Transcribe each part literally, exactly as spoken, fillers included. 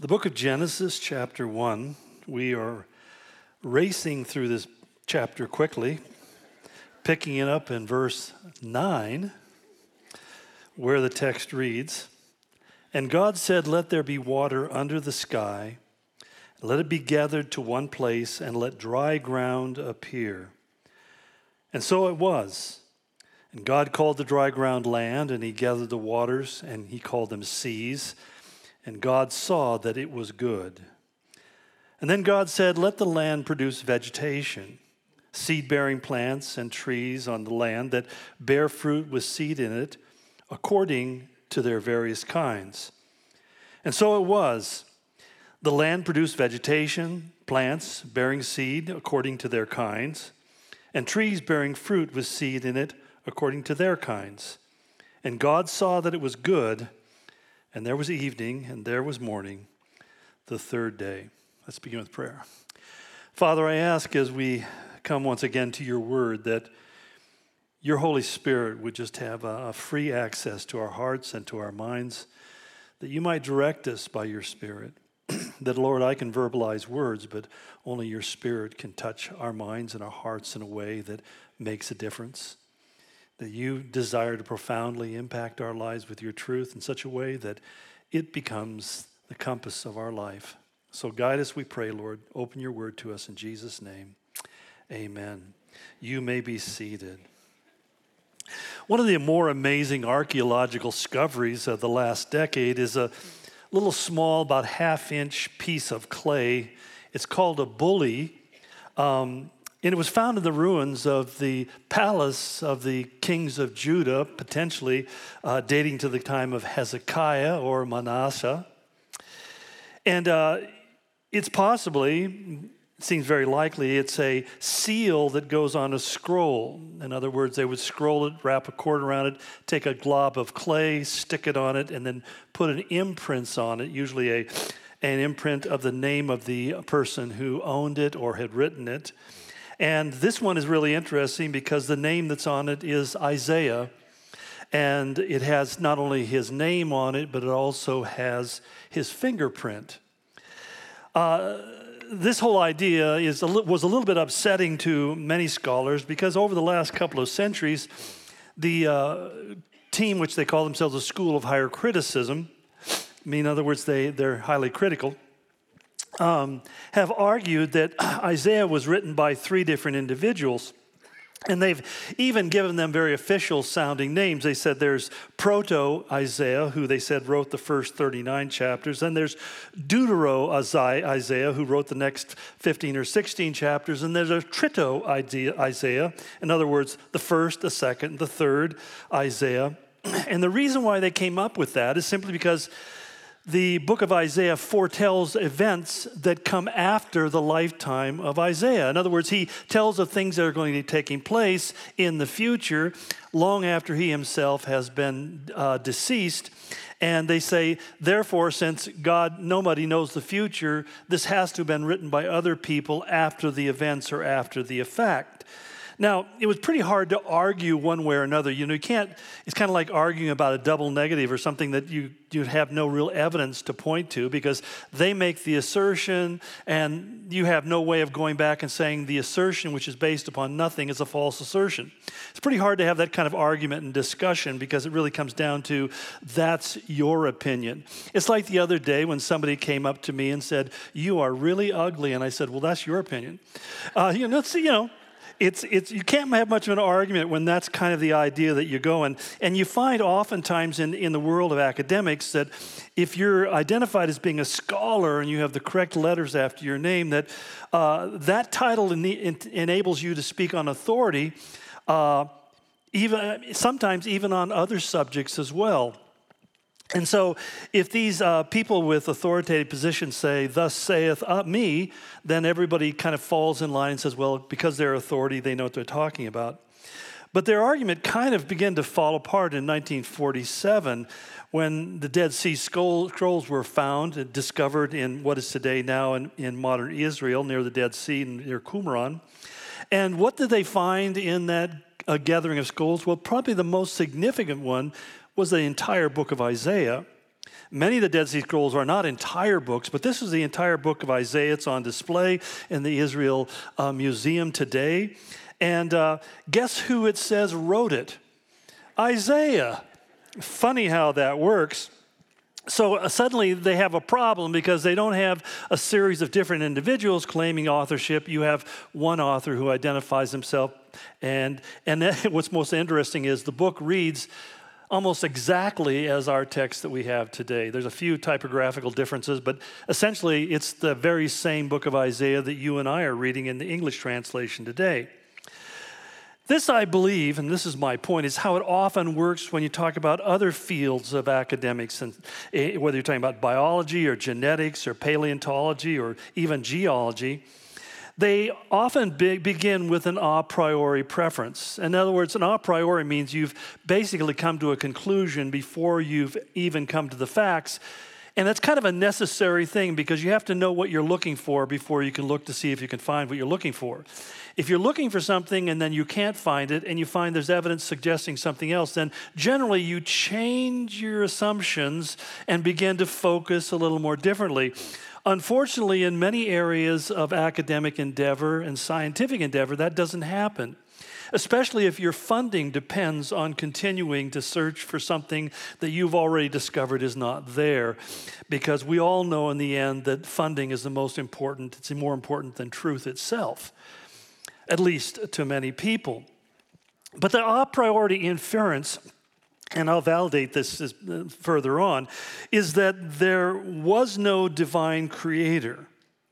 The book of Genesis, chapter one, we are racing through this chapter quickly, picking it up in verse nine, where the text reads, "And God said, let there be water under the sky, let it be gathered to one place, and let dry ground appear. And so it was. And God called the dry ground land, and he gathered the waters, and he called them seas. And God saw that it was good. And then God said, let the land produce vegetation, seed-bearing plants and trees on the land that bear fruit with seed in it, according to their various kinds. And so it was. The land produced vegetation, plants bearing seed according to their kinds, and trees bearing fruit with seed in it according to their kinds. And God saw that it was good. And there was evening, and there was morning, the third day." Let's begin with prayer. Father, I ask as we come once again to your word that your Holy Spirit would just have a free access to our hearts and to our minds, that you might direct us by your Spirit. That, Lord, I can verbalize words, but only your Spirit can touch our minds and our hearts in a way that makes a difference. That you desire to profoundly impact our lives with your truth in such a way that it becomes the compass of our life. So guide us, we pray, Lord. Open your word to us in Jesus' name. Amen. You may be seated. One of the more amazing archaeological discoveries of the last decade is a little small, about half-inch piece of clay. It's called a bully. Um, And it was found in the ruins of the palace of the kings of Judah, potentially uh, dating to the time of Hezekiah or Manasseh. And uh, it's possibly, it seems very likely, it's a seal that goes on a scroll. In other words, they would scroll it, wrap a cord around it, take a glob of clay, stick it on it, and then put an imprint on it, usually a, an imprint of the name of the person who owned it or had written it. And this one is really interesting because the name that's on it is Isaiah. And it has not only his name on it, but it also has his fingerprint. Uh, this whole idea is a li- was a little bit upsetting to many scholars because over the last couple of centuries, the uh, team, which they call themselves a school of higher criticism, I mean, in other words, they, they're highly critical, Um, have argued that Isaiah was written by three different individuals. And they've even given them very official sounding names. They said there's Proto-Isaiah, who they said wrote the first thirty-nine chapters. Then there's Deutero-Isaiah, who wrote the next fifteen or sixteen chapters. And there's a Trito-Isaiah, in other words, the first, the second, the third Isaiah. And the reason why they came up with that is simply because the book of Isaiah foretells events that come after the lifetime of Isaiah. In other words, he tells of things that are going to be taking place in the future long after he himself has been uh, deceased. And they say, therefore, since God, nobody knows the future, this has to have been written by other people after the events or after the effect. Now, it was pretty hard to argue one way or another. You know, you can't, it's kind of like arguing about a double negative or something that you, you have no real evidence to point to because they make the assertion and you have no way of going back and saying the assertion, which is based upon nothing, is a false assertion. It's pretty hard to have that kind of argument and discussion because it really comes down to that's your opinion. It's like the other day when somebody came up to me and said, "You are really ugly." And I said, "Well, that's your opinion." Uh, you know, it's, you know, It's, it's, you can't have much of an argument when that's kind of the idea that you're going. And you find oftentimes in, in the world of academics that if you're identified as being a scholar and you have the correct letters after your name, that uh, that title en- en- enables you to speak on authority, uh, even sometimes even on other subjects as well. And so if these uh, people with authoritative positions say, "Thus saith uh, me," then everybody kind of falls in line and says, well, because they're authority, they know what they're talking about. But their argument kind of began to fall apart in nineteen forty-seven when the Dead Sea Scrolls were found and discovered in what is today now in, in modern Israel, near the Dead Sea, near Qumran. And what did they find in that uh, gathering of scrolls? Well, probably the most significant one was the entire book of Isaiah. Many of the Dead Sea Scrolls are not entire books, but this is the entire book of Isaiah. It's on display in the Israel uh, Museum today. And uh, guess who it says wrote it? Isaiah. Funny how that works. So uh, suddenly they have a problem because they don't have a series of different individuals claiming authorship. You have one author who identifies himself. And, and then what's most interesting is the book reads almost exactly as our text that we have today. There's a few typographical differences, but essentially it's the very same book of Isaiah that you and I are reading in the English translation today. This, I believe, and this is my point, is how it often works when you talk about other fields of academics, and whether you're talking about biology or genetics or paleontology or even geology. They often be- begin with an a priori preference. In other words, an a priori means you've basically come to a conclusion before you've even come to the facts. And that's kind of a necessary thing because you have to know what you're looking for before you can look to see if you can find what you're looking for. If you're looking for something and then you can't find it and you find there's evidence suggesting something else, then generally you change your assumptions and begin to focus a little more differently. Unfortunately, in many areas of academic endeavor and scientific endeavor, that doesn't happen, especially if your funding depends on continuing to search for something that you've already discovered is not there, because we all know in the end that funding is the most important. It's more important than truth itself, at least to many people. But the a priori inference, and I'll validate this further on, is that there was no divine creator.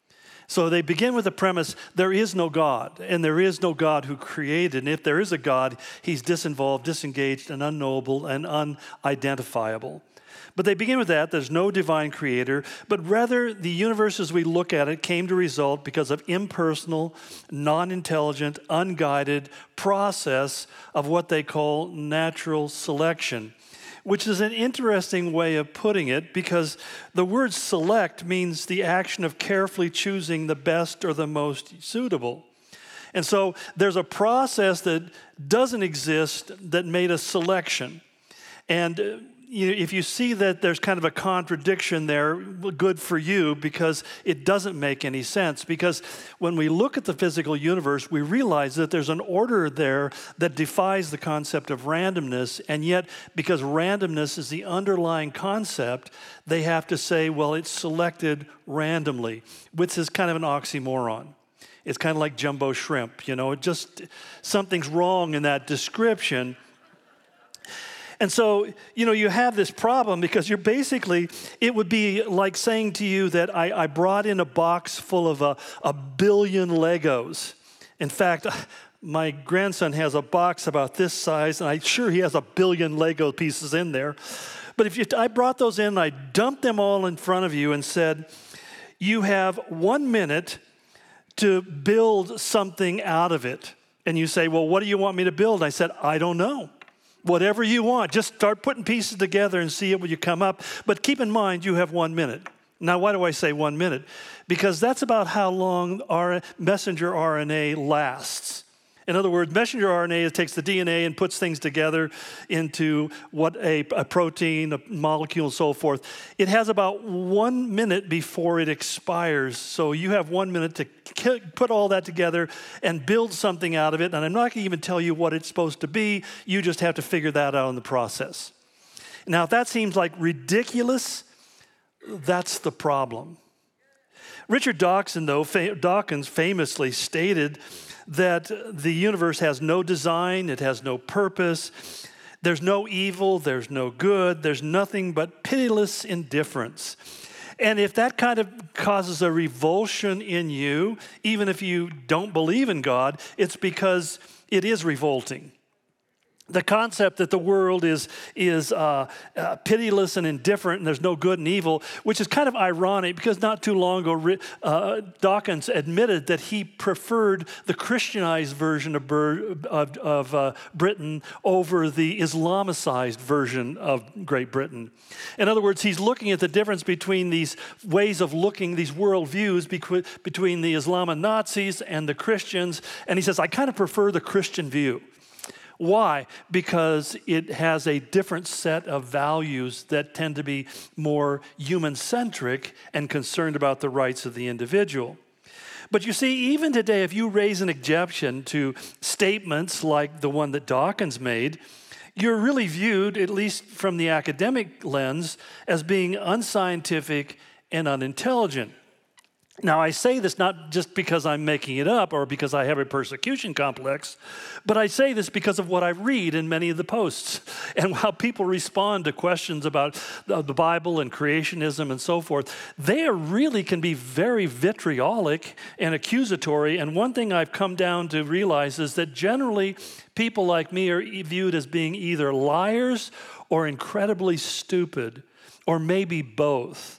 So they begin with the premise, there is no God, and there is no God who created. And if there is a God, he's disinvolved, disengaged, and unknowable, and unidentifiable. But they begin with that, there's no divine creator, but rather the universe as we look at it came to result because of impersonal, non-intelligent, unguided process of what they call natural selection, which is an interesting way of putting it because the word select means the action of carefully choosing the best or the most suitable. And so there's a process that doesn't exist that made a selection. And uh, You know, if you see that there's kind of a contradiction there, well, good for you, because it doesn't make any sense. Because when we look at the physical universe, we realize that there's an order there that defies the concept of randomness. And yet, because randomness is the underlying concept, they have to say, well, it's selected randomly, which is kind of an oxymoron. It's kind of like jumbo shrimp, you know, it just, something's wrong in that description. And so, you know, you have this problem because you're basically, it would be like saying to you that I, I brought in a box full of a, a billion Legos. In fact, my grandson has a box about this size, and I'm sure he has a billion Lego pieces in there. But if you, I brought those in, and I dumped them all in front of you and said, you have one minute to build something out of it. And you say, well, what do you want me to build? I said, I don't know. Whatever you want, just start putting pieces together and see it when you come up. But keep in mind, you have one minute. Now, why do I say one minute? Because that's about how long our messenger R N A lasts. In other words, messenger R N A takes the D N A and puts things together into what a, a protein, a molecule, and so forth. It has about one minute before it expires. So you have one minute to put all that together and build something out of it. And I'm not going to even tell you what it's supposed to be. You just have to figure that out in the process. Now, if that seems like ridiculous, that's the problem. Richard Dawkins, though, Dawkins famously stated that the universe has no design, it has no purpose, there's no evil, there's no good, there's nothing but pitiless indifference. And if that kind of causes a revulsion in you, even if you don't believe in God, it's because it is revolting. The concept that the world is, is uh, uh, pitiless and indifferent and there's no good and evil, which is kind of ironic because not too long ago, uh, Dawkins admitted that he preferred the Christianized version of, of, of uh, Britain over the Islamicized version of Great Britain. In other words, he's looking at the difference between these ways of looking, these worldviews between the Islamo-Nazis and the Christians, and he says, I kind of prefer the Christian view. Why? Because it has a different set of values that tend to be more human-centric and concerned about the rights of the individual. But you see, even today, if you raise an objection to statements like the one that Dawkins made, you're really viewed, at least from the academic lens, as being unscientific and unintelligent. Now, I say this not just because I'm making it up or because I have a persecution complex, but I say this because of what I read in many of the posts and how people respond to questions about the Bible and creationism and so forth. They are really can be very vitriolic and accusatory. And one thing I've come down to realize is that generally people like me are viewed as being either liars or incredibly stupid, or maybe both.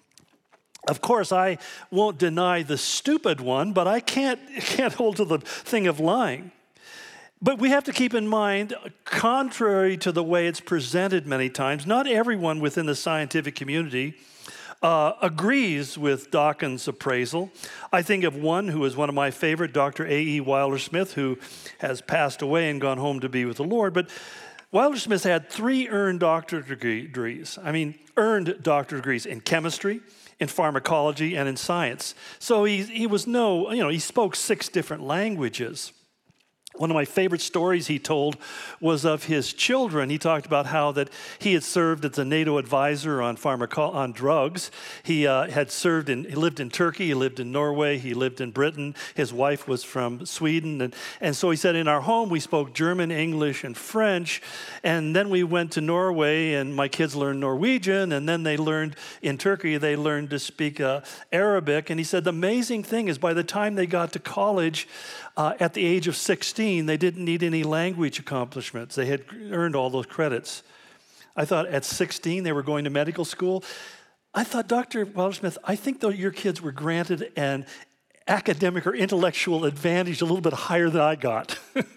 Of course, I won't deny the stupid one, but I can't, can't hold to the thing of lying. But we have to keep in mind, contrary to the way it's presented many times, not everyone within the scientific community uh, agrees with Dawkins' appraisal. I think of one who is one of my favorite, Doctor A E Wilder-Smith, who has passed away and gone home to be with the Lord. But Wilder-Smith had three earned doctorate degrees. I mean, earned doctorate degrees in chemistry, in pharmacology, and in science. So he, he was no, you know, he spoke six different languages. One of my favorite stories he told was of his children. He talked about how that he had served as a NATO advisor on pharmaco- on drugs. He uh, had served in, he lived in Turkey, he lived in Norway, he lived in Britain. His wife was from Sweden. And, and so he said, in our home, we spoke German, English, and French. And then we went to Norway, and my kids learned Norwegian. And then they learned, in Turkey, they learned to speak uh, Arabic. And he said, the amazing thing is by the time they got to college, Uh, at the age of sixteen, they didn't need any language accomplishments. They had earned all those credits. I thought at sixteen, they were going to medical school. I thought, Doctor Wilder-Smith, I think though your kids were granted an academic or intellectual advantage a little bit higher than I got.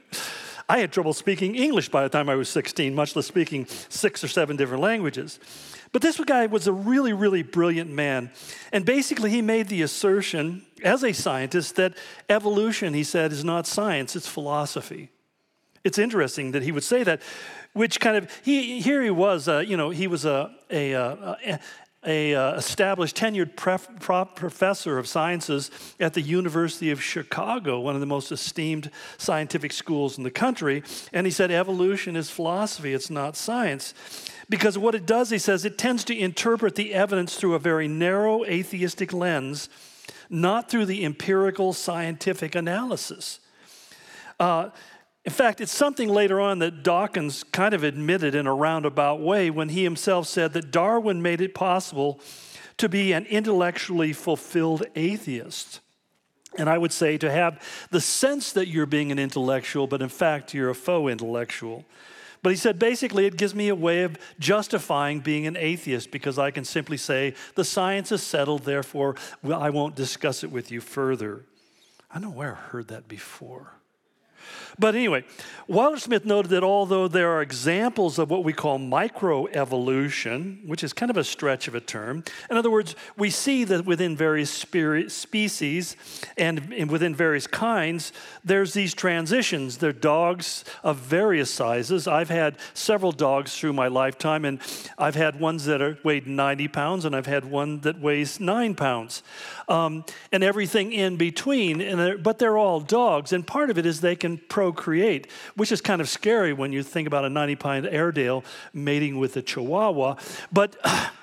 I had trouble speaking English by the time I was sixteen, much less speaking six or seven different languages. But this guy was a really, really brilliant man. And basically he made the assertion as a scientist that evolution, he said, is not science, it's philosophy. It's interesting that he would say that, which kind of, he here he was, uh, you know, he was a, a, a, a a uh, established tenured pref- prop professor of sciences at the University of Chicago, one of the most esteemed scientific schools in the country. And he said, evolution is philosophy, it's not science. Because what it does, he says, it tends to interpret the evidence through a very narrow atheistic lens, not through the empirical scientific analysis. Uh, In fact, it's something later on that Dawkins kind of admitted in a roundabout way when he himself said that Darwin made it possible to be an intellectually fulfilled atheist. And I would say to have the sense that you're being an intellectual, but in fact you're a faux intellectual. But he said, basically, it gives me a way of justifying being an atheist because I can simply say, the science is settled, therefore I won't discuss it with you further. I don't know where I heard that before. But anyway, Wilder-Smith noted that although there are examples of what we call microevolution, which is kind of a stretch of a term, in other words, we see that within various species and within various kinds, there's these transitions. There are dogs of various sizes. I've had several dogs through my lifetime, and I've had ones that are weighed ninety pounds, and I've had one that weighs nine pounds, um, and everything in between. And they're, but they're all dogs, and part of it is they can procreate, which is kind of scary when you think about a ninety-pound Airedale mating with a Chihuahua. But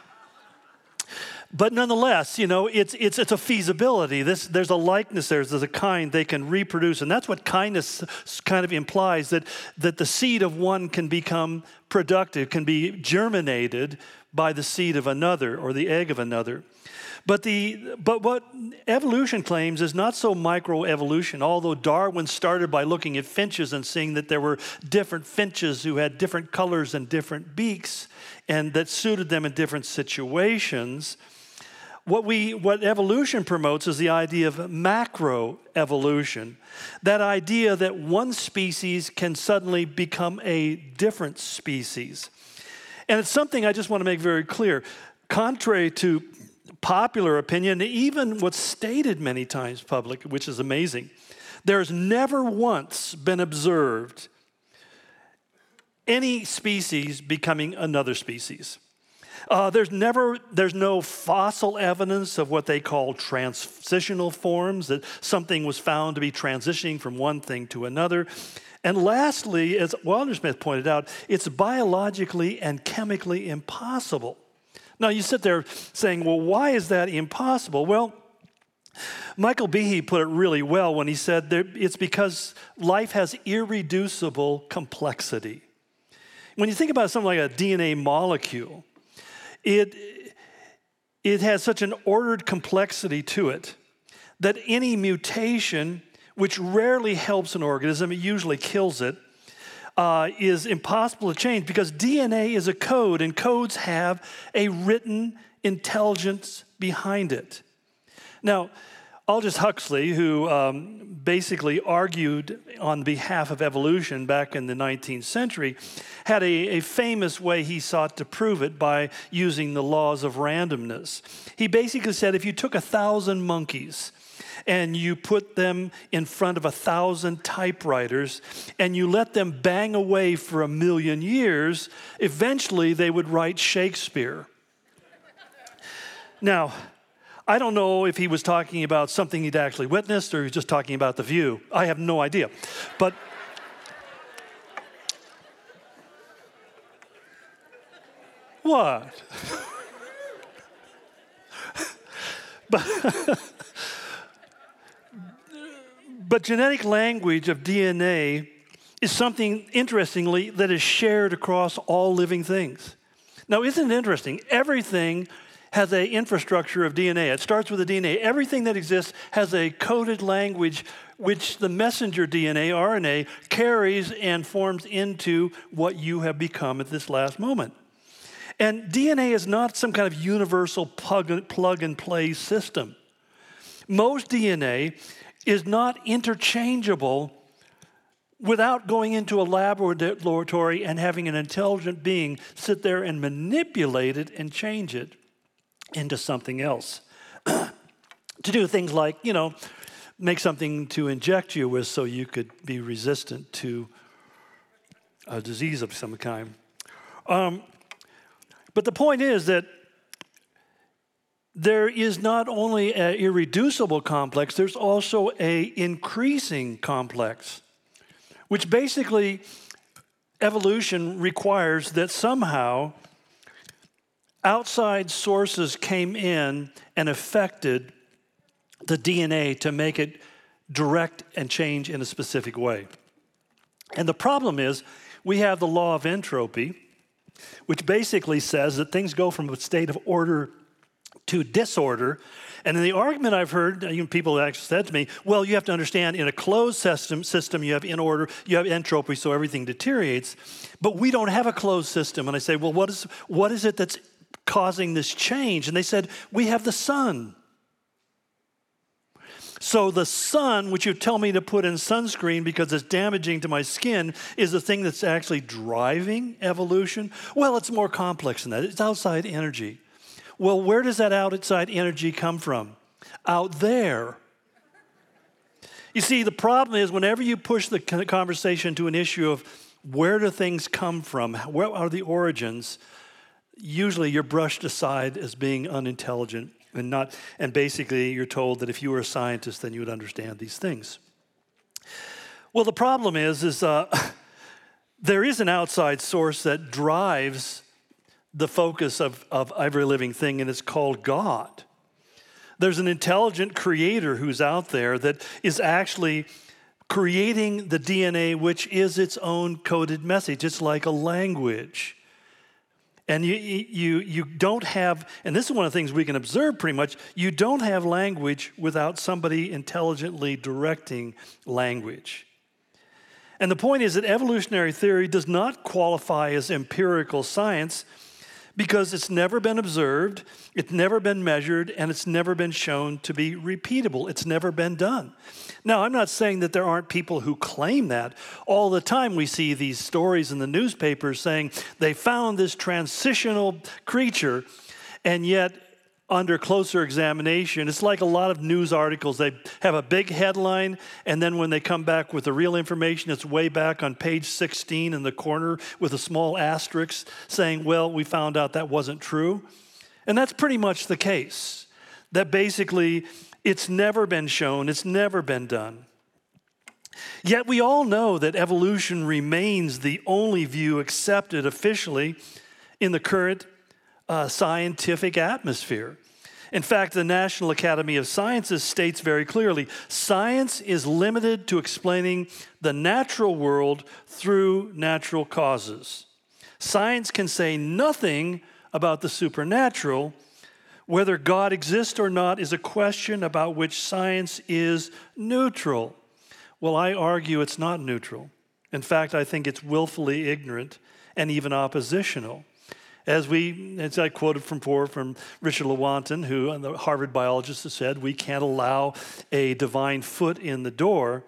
but nonetheless, you know, it's it's it's a feasibility. This there's a likeness there. There's a kind they can reproduce, and that's what kindness kind of implies, that that the seed of one can become productive, can be germinated by the seed of another or the egg of another. But the but what evolution claims is not so microevolution, although Darwin started by looking at finches and seeing that there were different finches who had different colors and different beaks and that suited them in different situations. What we what evolution promotes is the idea of macroevolution, that idea that one species can suddenly become a different species. And it's something I just want to make very clear. Contrary to popular opinion, even what's stated many times public, which is amazing, there's never once been observed any species becoming another species. Uh, there's never, there's no fossil evidence of what they call transitional forms, that something was found to be transitioning from one thing to another. And lastly, as Wilder-Smith pointed out, it's biologically and chemically impossible. Now you sit there saying, well, why is that impossible? Well, Michael Behe put it really well when he said that it's because life has irreducible complexity. When you think about something like a D N A molecule, It, it has such an ordered complexity to it that any mutation, which rarely helps an organism, it usually kills it, uh, is impossible to change because D N A is a code, and codes have a written intelligence behind it. Now, Aldous Huxley, who um, basically argued on behalf of evolution back in the nineteenth century, had a, a famous way he sought to prove it by using the laws of randomness. He basically said if you took a thousand monkeys and you put them in front of a thousand typewriters and you let them bang away for a million years, eventually they would write Shakespeare. Now, I don't know if he was talking about something he'd actually witnessed or he was just talking about the view. I have no idea. But what? but, but genetic language of D N A is something, interestingly, that is shared across all living things. Now, isn't it interesting? Everything has an infrastructure of D N A. It starts with the D N A. Everything that exists has a coded language which the messenger D N A, R N A, carries and forms into what you have become at this last moment. And D N A is not some kind of universal plug, plug and play system. Most D N A is not interchangeable without going into a laboratory and having an intelligent being sit there and manipulate it and change it into something else. To do things like, you know, make something to inject you with so you could be resistant to a disease of some kind. Um, but the point is that there is not only an irreducible complex, there's also an increasing complex, which basically evolution requires that somehow outside sources came in and affected the D N A to make it direct and change in a specific way. And the problem is we have the law of entropy, which basically says that things go from a state of order to disorder. And in the argument I've heard, you know, people actually said to me, well, you have to understand in a closed system, system you have in order, you have entropy, so everything deteriorates. But we don't have a closed system. And I say, well, what is what is it that's causing this change? And they said, we have the sun. So the sun, which you tell me to put in sunscreen because it's damaging to my skin, is the thing that's actually driving evolution? Well, it's more complex than that. It's outside energy. Well, where does that outside energy come from? Out there. You see, the problem is whenever you push the conversation to an issue of where do things come from, where are the origins, usually you're brushed aside as being unintelligent and not, and basically you're told that if you were a scientist, then you would understand these things. Well, the problem is, is uh, there is an outside source that drives the focus of, of every living thing, and it's called God. There's an intelligent creator who's out there that is actually creating the D N A, which is its own coded message. It's like a language. And you, you, you don't have, and this is one of the things we can observe pretty much, you don't have language without somebody intelligently directing language. And the point is that evolutionary theory does not qualify as empirical science because it's never been observed, it's never been measured, and it's never been shown to be repeatable. It's never been done. Now, I'm not saying that there aren't people who claim that. All the time we see these stories in the newspapers saying they found this transitional creature, and yet under closer examination, it's like a lot of news articles. They have a big headline, and then when they come back with the real information, it's way back on page sixteen in the corner with a small asterisk saying, well, we found out that wasn't true. And that's pretty much the case, that basically it's never been shown, it's never been done. Yet we all know that evolution remains the only view accepted officially in the current uh, scientific atmosphere. In fact, the National Academy of Sciences states very clearly, science is limited to explaining the natural world through natural causes. Science can say nothing about the supernatural. Whether God exists or not is a question about which science is neutral. Well, I argue it's not neutral. In fact, I think it's willfully ignorant and even oppositional. As we, as I quoted from before from Richard Lewontin, who, the Harvard biologist, has said, we can't allow a divine foot in the door.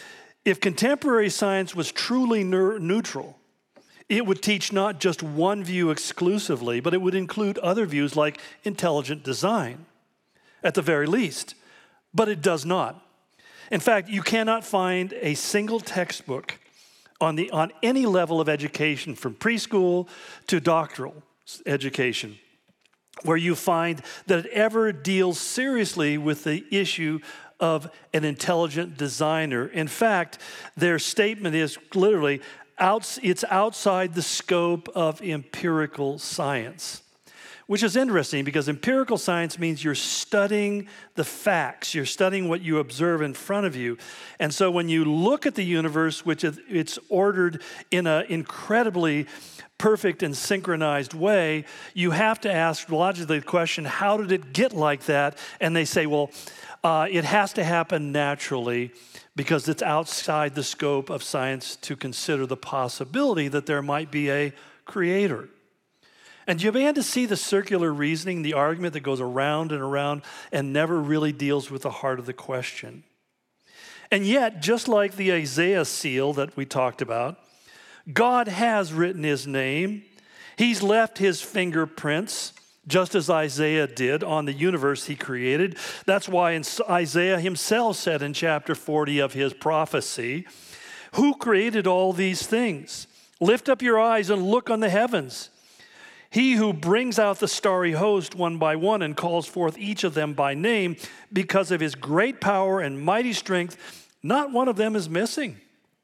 If contemporary science was truly ne- neutral, it would teach not just one view exclusively, but it would include other views like intelligent design, at the very least. But it does not. In fact, you cannot find a single textbook on the on any level of education, from preschool to doctoral education, where you find that it ever deals seriously with the issue of an intelligent designer. In fact, their statement is literally, out, it's outside the scope of empirical science. Which is interesting because empirical science means you're studying the facts. You're studying what you observe in front of you. And so when you look at the universe, which is, it's ordered in an incredibly perfect and synchronized way, you have to ask logically the question, how did it get like that? And they say, well, uh, it has to happen naturally because it's outside the scope of science to consider the possibility that there might be a creator. And you begin to see the circular reasoning, the argument that goes around and around and never really deals with the heart of the question. And yet, just like the Isaiah seal that we talked about, God has written his name. He's left his fingerprints, just as Isaiah did, on the universe he created. That's why Isaiah himself said in chapter forty of his prophecy, who created all these things? Lift up your eyes and look on the heavens. He who brings out the starry host one by one and calls forth each of them by name, because of his great power and mighty strength, not one of them is missing.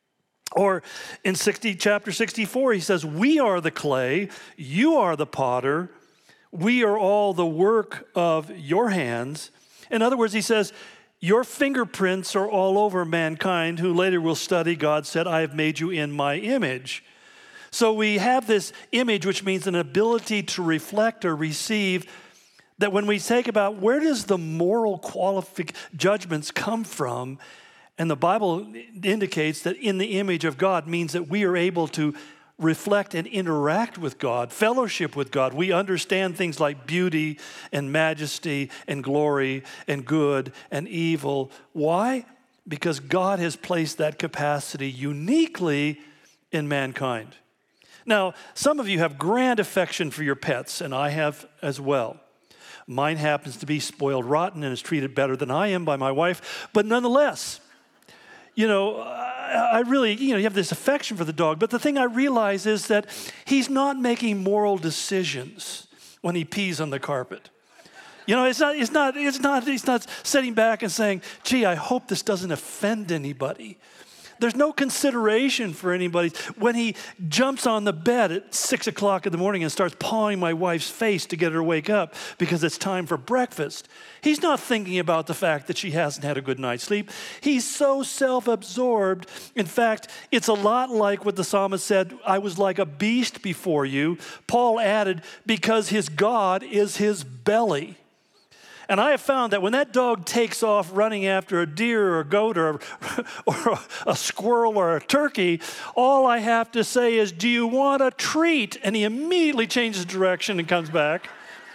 Or in sixty, chapter sixty-four, he says, we are the clay, you are the potter, we are all the work of your hands. In other words, he says, your fingerprints are all over mankind, who later will study, God said, I have made you in my image. So we have this image, which means an ability to reflect or receive, that when we think about where does the moral qualific- judgments come from, and the Bible indicates that in the image of God means that we are able to reflect and interact with God, fellowship with God. We understand things like beauty and majesty and glory and good and evil. Why? Because God has placed that capacity uniquely in mankind. Now, some of you have grand affection for your pets, and I have as well. Mine happens to be spoiled rotten and is treated better than I am by my wife, but nonetheless, you know, I really, you know, you have this affection for the dog, but the thing I realize is that he's not making moral decisions when he pees on the carpet. You know, it's not, it's not, it's not, he's not sitting back and saying, gee, I hope this doesn't offend anybody. There's no consideration for anybody. When he jumps on the bed at six o'clock in the morning and starts pawing my wife's face to get her to wake up because it's time for breakfast, he's not thinking about the fact that she hasn't had a good night's sleep. He's so self-absorbed. In fact, it's a lot like what the psalmist said, I was like a beast before you. Paul added, because his God is his belly. And I have found that when that dog takes off running after a deer or a goat or, or a squirrel or a turkey, all I have to say is, do you want a treat? And he immediately changes direction and comes back.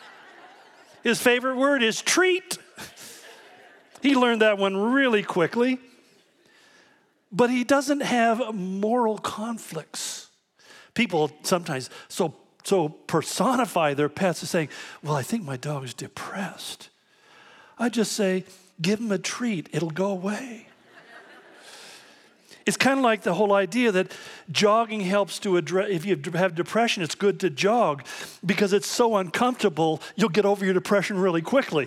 His favorite word is treat. He learned that one really quickly. But he doesn't have moral conflicts. People sometimes so so personify their pets as saying, well, I think my dog is depressed. I just say, give him a treat. It'll go away. It's kind of like the whole idea that jogging helps to address, if you have depression, it's good to jog because it's so uncomfortable, you'll get over your depression really quickly.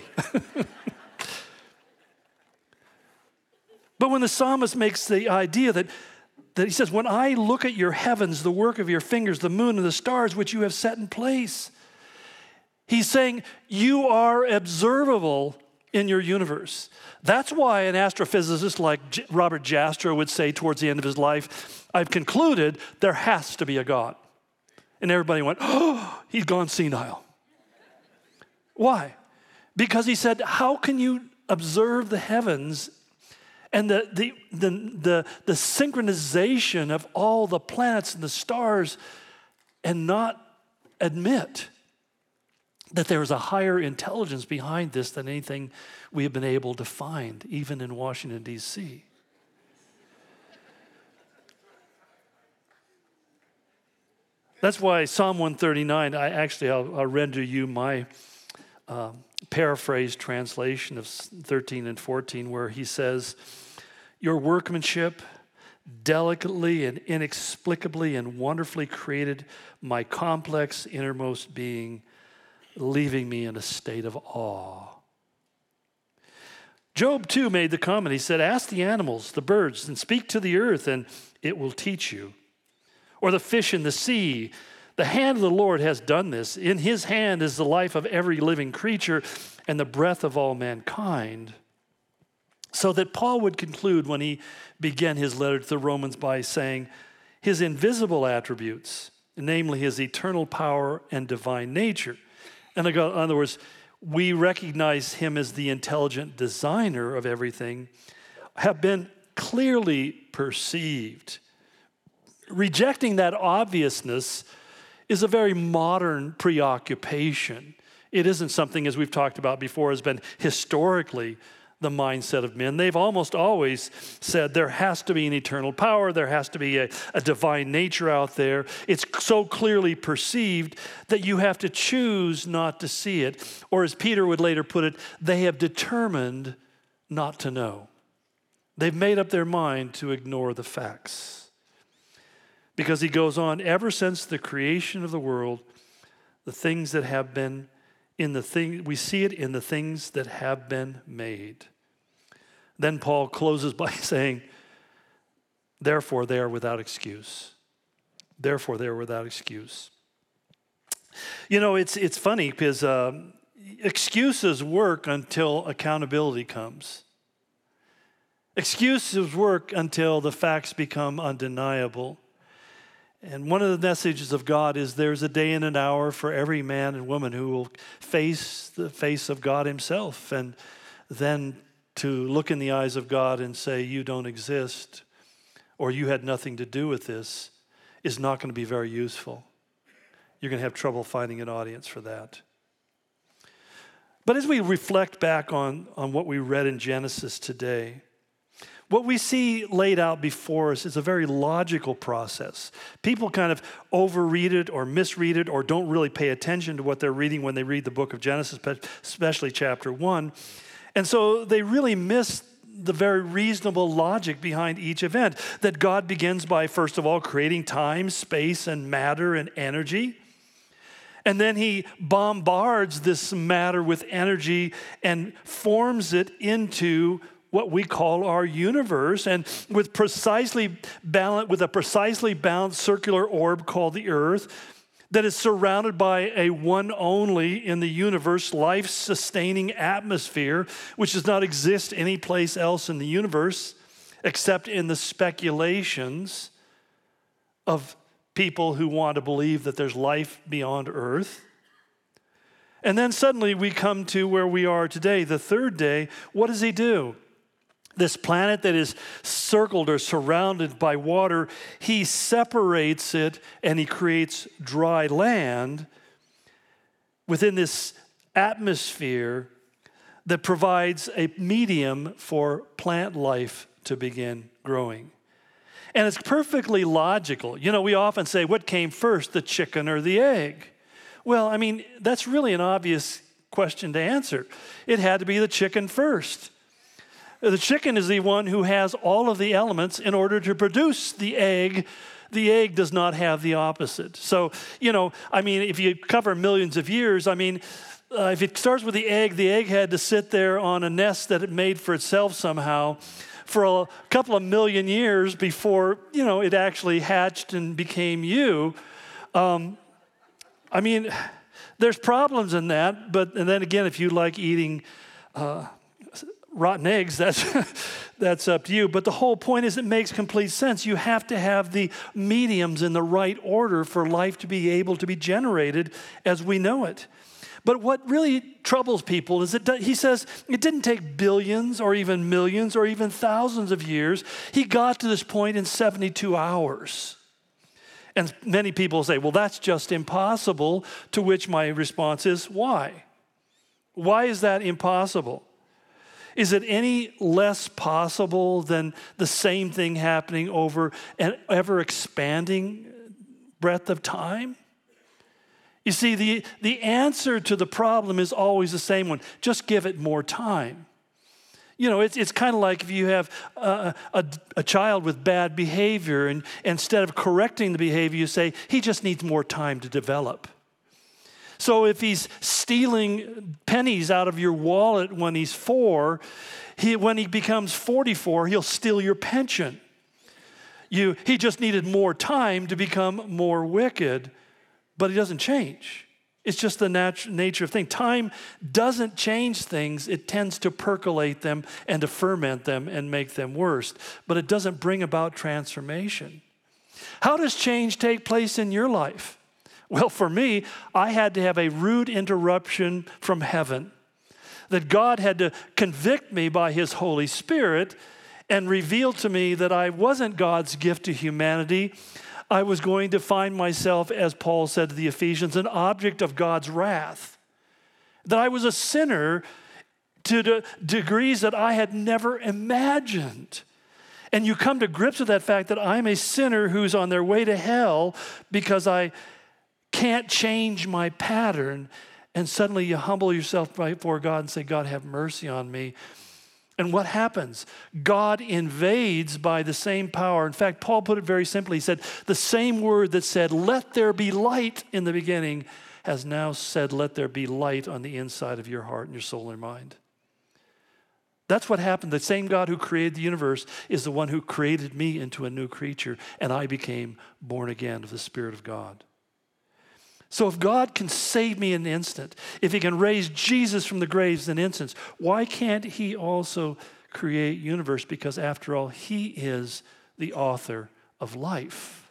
But when the psalmist makes the idea that, that he says, when I look at your heavens, the work of your fingers, the moon and the stars which you have set in place, he's saying you are observable in your universe. That's why an astrophysicist like J- Robert Jastrow would say towards the end of his life, I've concluded there has to be a God. And everybody went, oh, he's gone senile. Why? Because he said, how can you observe the heavens and the, the, the, the, the synchronization of all the planets and the stars and not admit that there is a higher intelligence behind this than anything we have been able to find, even in Washington, D C? That's why Psalm one thirty-nine, I actually, I'll, I'll render you my um, paraphrased translation of thirteen and fourteen, where he says, your workmanship, delicately and inexplicably and wonderfully created my complex innermost being, leaving me in a state of awe. Job too made the comment. He said, ask the animals, the birds, and speak to the earth, and it will teach you. Or the fish in the sea. The hand of the Lord has done this. In his hand is the life of every living creature and the breath of all mankind. So that Paul would conclude when he began his letter to the Romans by saying, his invisible attributes, namely his eternal power and divine nature. And in other words, we recognize him as the intelligent designer of everything, have been clearly perceived. Rejecting that obviousness is a very modern preoccupation. It isn't something, as we've talked about before, has been historically the mindset of men. They've almost always said there has to be an eternal power, there has to be a, a divine nature out there. It's so clearly perceived that you have to choose not to see it. Or as Peter would later put it, they have determined not to know. They've made up their mind to ignore the facts. Because he goes on, ever since the creation of the world, the things that have been in the thing, we see it in the things that have been made. Then Paul closes by saying, therefore they are without excuse. Therefore they are without excuse. You know, it's it's funny because um, excuses work until accountability comes. Excuses work until the facts become undeniable. And one of the messages of God is there's a day and an hour for every man and woman who will face the face of God himself, and then to look in the eyes of God and say, you don't exist, or you had nothing to do with this, is not going to be very useful. You're going to have trouble finding an audience for that. But as we reflect back on, on what we read in Genesis today, what we see laid out before us is a very logical process. People kind of overread it or misread it or don't really pay attention to what they're reading when they read the book of Genesis, especially chapter one. And so they really miss the very reasonable logic behind each event. That God begins by, first of all, creating time, space, and matter and energy. And then he bombards this matter with energy and forms it into what we call our universe, and with precisely balanced, with a precisely balanced circular orb called the earth that is surrounded by a one only in the universe life-sustaining atmosphere, which does not exist anyplace else in the universe except in the speculations of people who want to believe that there's life beyond earth. And then suddenly we come to where we are today, the third day. What does he do? This planet that is circled or surrounded by water, he separates it and he creates dry land within this atmosphere that provides a medium for plant life to begin growing. And it's perfectly logical. You know, we often say, what came first, the chicken or the egg? Well, I mean, that's really an obvious question to answer. It had to be the chicken first. The chicken is the one who has all of the elements in order to produce the egg. The egg does not have the opposite. So, you know, I mean, if you cover millions of years, I mean, uh, if it starts with the egg, the egg had to sit there on a nest that it made for itself somehow for a couple of million years before, you know, it actually hatched and became you. Um, I mean, there's problems in that, but and then again, if you like eating uh, rotten eggs, that's that's up to you. But the whole point is it makes complete sense. You have to have the mediums in the right order for life to be able to be generated as we know it. But what really troubles people is that he says it didn't take billions or even millions or even thousands of years. He got to this point in seventy-two hours. And many people say, well, that's just impossible, to which my response is, why? Why is that impossible? Is it any less possible than the same thing happening over an ever-expanding breadth of time? You see, the, the answer to the problem is always the same one. Just give it more time. You know, it's, it's kind of like if you have a, a, a child with bad behavior, and instead of correcting the behavior, you say, he just needs more time to develop. So if he's stealing pennies out of your wallet when he's four, he, when he becomes forty-four, he'll steal your pension. You, he just needed more time to become more wicked, but he doesn't change. It's just the nat- nature of things. Time doesn't change things. It tends to percolate them and to ferment them and make them worse, but it doesn't bring about transformation. How does change take place in your life? Well, for me, I had to have a rude interruption from heaven, that God had to convict me by his Holy Spirit and reveal to me that I wasn't God's gift to humanity. I was going to find myself, as Paul said to the Ephesians, an object of God's wrath. That I was a sinner to the degrees that I had never imagined. And you come to grips with that fact that I'm a sinner who's on their way to hell because I can't change my pattern. And suddenly you humble yourself before God and say, God, have mercy on me. And what happens? God invades by the same power. In fact, Paul put it very simply. He said, the same word that said, let there be light in the beginning has now said, let there be light on the inside of your heart and your soul and mind. That's what happened. The same God who created the universe is the one who created me into a new creature, and I became born again of the Spirit of God. So if God can save me in an instant, if he can raise Jesus from the graves in an instant, why can't he also create universe? Because after all, he is the author of life.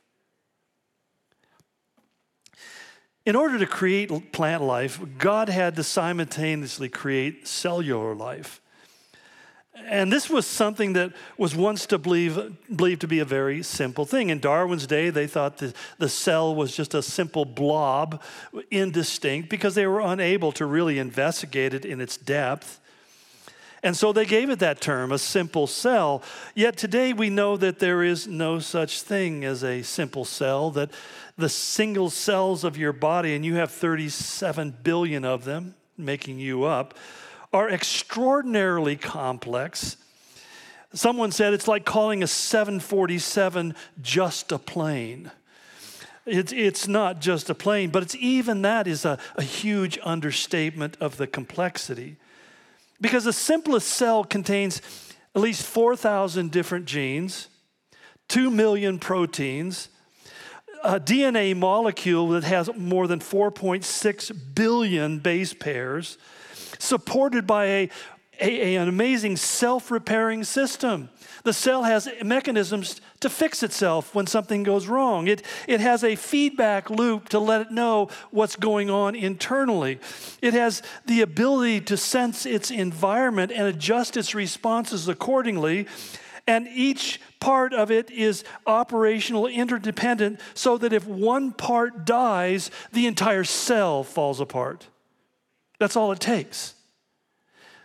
In order to create plant life, God had to simultaneously create cellular life. And this was something that was once to believe, believed to be a very simple thing. In Darwin's day, they thought the, the cell was just a simple blob, indistinct, because they were unable to really investigate it in its depth. And so they gave it that term, a simple cell. Yet today we know that there is no such thing as a simple cell, that the single cells of your body, and you have thirty-seven billion of them, making you up, are extraordinarily complex. Someone said it's like calling a seven forty-seven just a plane. It's, it's not just a plane, but it's even that is a, a huge understatement of the complexity. Because the simplest cell contains at least four thousand different genes, two million proteins, a D N A molecule that has more than four point six billion base pairs, supported by a, a, an amazing self-repairing system. The cell has mechanisms to fix itself when something goes wrong. It, it has a feedback loop to let it know what's going on internally. It has the ability to sense its environment and adjust its responses accordingly. And each part of it is operational, interdependent, so that if one part dies, the entire cell falls apart. That's all it takes.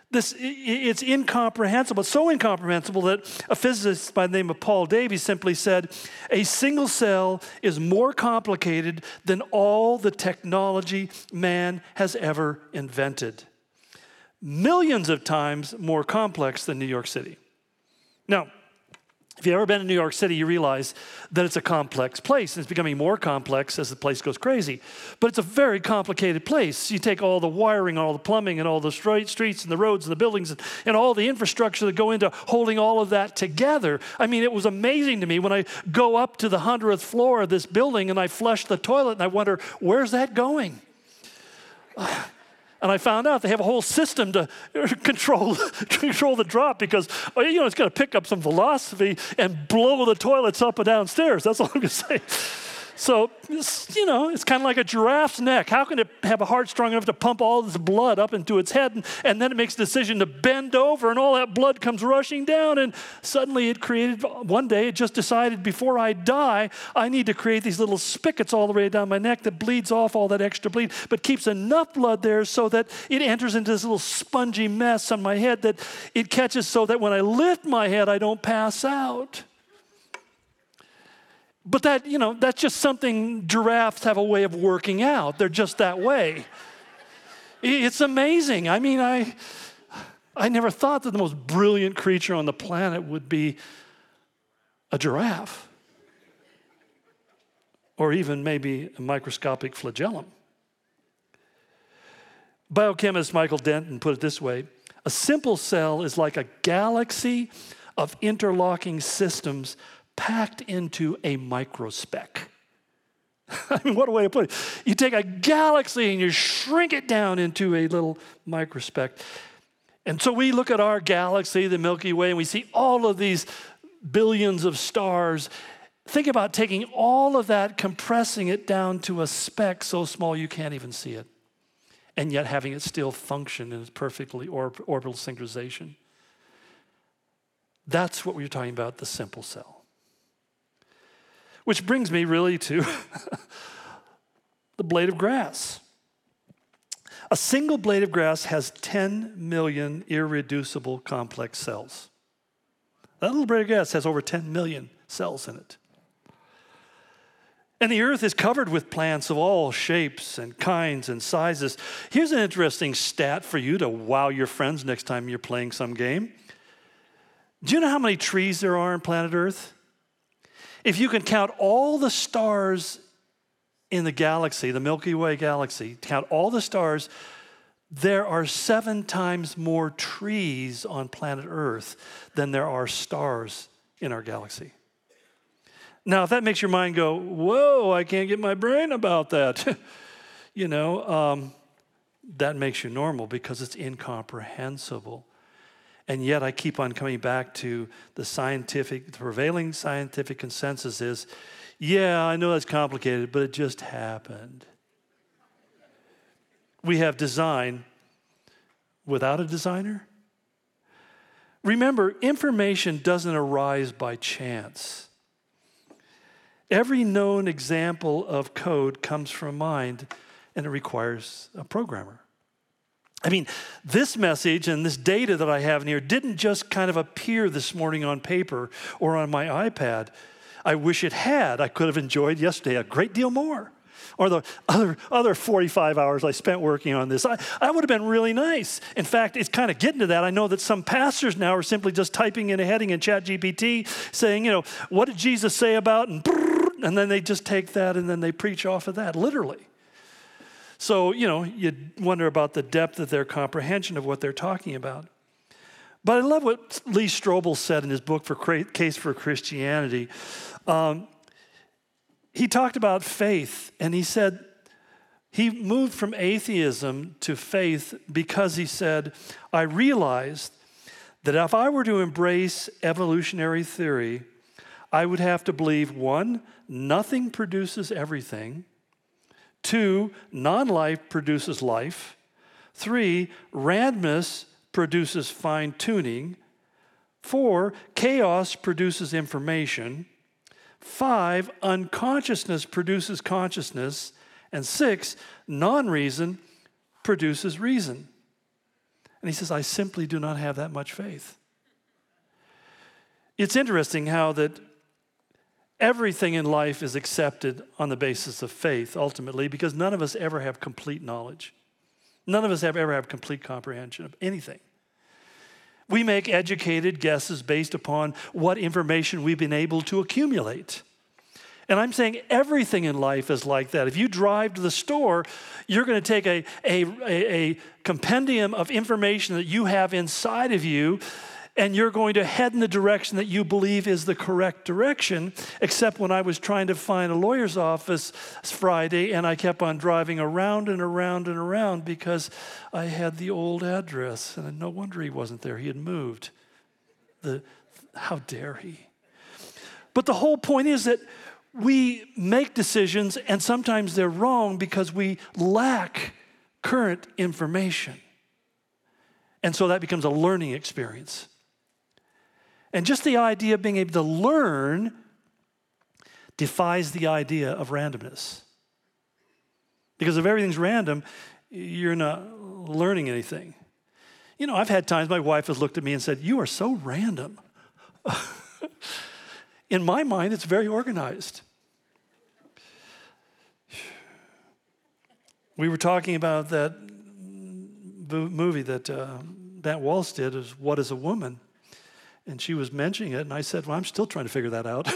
This, it's incomprehensible. It's so incomprehensible that a physicist by the name of Paul Davies simply said, a single cell is more complicated than all the technology man has ever invented. Millions of times more complex than New York City. Now, if you've ever been in New York City, you realize that it's a complex place. It's becoming more complex as the place goes crazy. But it's a very complicated place. You take all the wiring, all the plumbing, and all the streets and the roads and the buildings and, and all the infrastructure that go into holding all of that together. I mean, it was amazing to me when I go up to the hundredth floor of this building and I flush the toilet and I wonder, where's that going? And I found out they have a whole system to control, control the drop because, you know, it's going to pick up some velocity and blow the toilets up and downstairs. That's all I'm going to say. So, you know, it's kind of like a giraffe's neck. How can it have a heart strong enough to pump all this blood up into its head? And, and then it makes a decision to bend over and all that blood comes rushing down. And suddenly it created, one day it just decided before I die, I need to create these little spigots all the way down my neck that bleeds off all that extra bleed, but keeps enough blood there so that it enters into this little spongy mess on my head that it catches so that when I lift my head, I don't pass out. But that, you know, that's just something giraffes have a way of working out. They're just that way. It's amazing. I mean, I I never thought that the most brilliant creature on the planet would be a giraffe. Or even maybe a microscopic flagellum. Biochemist Michael Denton put it this way: a simple cell is like a galaxy of interlocking systems packed into a microspeck. I mean, what a way to put it. You take a galaxy and you shrink it down into a little microspeck. And so we look at our galaxy, the Milky Way, and we see all of these billions of stars. Think about taking all of that, compressing it down to a speck so small you can't even see it, and yet having it still function in its perfectly orb- orbital synchronization. That's what we're talking about, the simple cell. Which brings me really to the blade of grass. A single blade of grass has ten million irreducible complex cells. That little blade of grass has over ten million cells in it. And the earth is covered with plants of all shapes and kinds and sizes. Here's an interesting stat for you to wow your friends next time you're playing some game. Do you know how many trees there are on planet Earth? If you can count all the stars in the galaxy, the Milky Way galaxy, count all the stars, there are seven times more trees on planet Earth than there are stars in our galaxy. Now, if that makes your mind go, whoa, I can't get my brain about that, you know, um, that makes you normal because it's incomprehensible. And yet I keep on coming back to the scientific, the prevailing scientific consensus is, yeah, I know that's complicated, but it just happened. We have design without a designer. Remember, information doesn't arise by chance. Every known example of code comes from mind, and it requires a programmer. I mean, this message and this data that I have in here didn't just kind of appear this morning on paper or on my iPad. I wish it had. I could have enjoyed yesterday a great deal more. Or the other other forty-five hours I spent working on this. I, I would have been really nice. In fact, it's kind of getting to that. I know that some pastors now are simply just typing in a heading in ChatGPT saying, you know, what did Jesus say about, and, and then they just take that and then they preach off of that, literally. So, you know, you wonder about the depth of their comprehension of what they're talking about. But I love what Lee Strobel said in his book, for Case for Christianity. Um, he talked about faith, and he said he moved from atheism to faith because he said, I realized that if I were to embrace evolutionary theory, I would have to believe, one, nothing produces everything. Two, non-life produces life. Three, randomness produces fine-tuning. Four, chaos produces information. Five, unconsciousness produces consciousness. And six, non-reason produces reason. And he says, I simply do not have that much faith. It's interesting how that everything in life is accepted on the basis of faith, ultimately, because none of us ever have complete knowledge. None of us have ever have complete comprehension of anything. We make educated guesses based upon what information we've been able to accumulate. And I'm saying everything in life is like that. If you drive to the store, you're going to take a, a, a, a compendium of information that you have inside of you, and you're going to head in the direction that you believe is the correct direction, except when I was trying to find a lawyer's office Friday, and I kept on driving around and around and around because I had the old address, and no wonder he wasn't there. He had moved. The, how dare he? But the whole point is that we make decisions, and sometimes they're wrong because we lack current information. And so that becomes a learning experience. And just the idea of being able to learn defies the idea of randomness. Because if everything's random, you're not learning anything. You know, I've had times my wife has looked at me and said, you are so random. In my mind, it's very organized. We were talking about that movie that uh, Matt Walsh did, is What is a Woman? And she was mentioning it, and I said, well, I'm still trying to figure that out.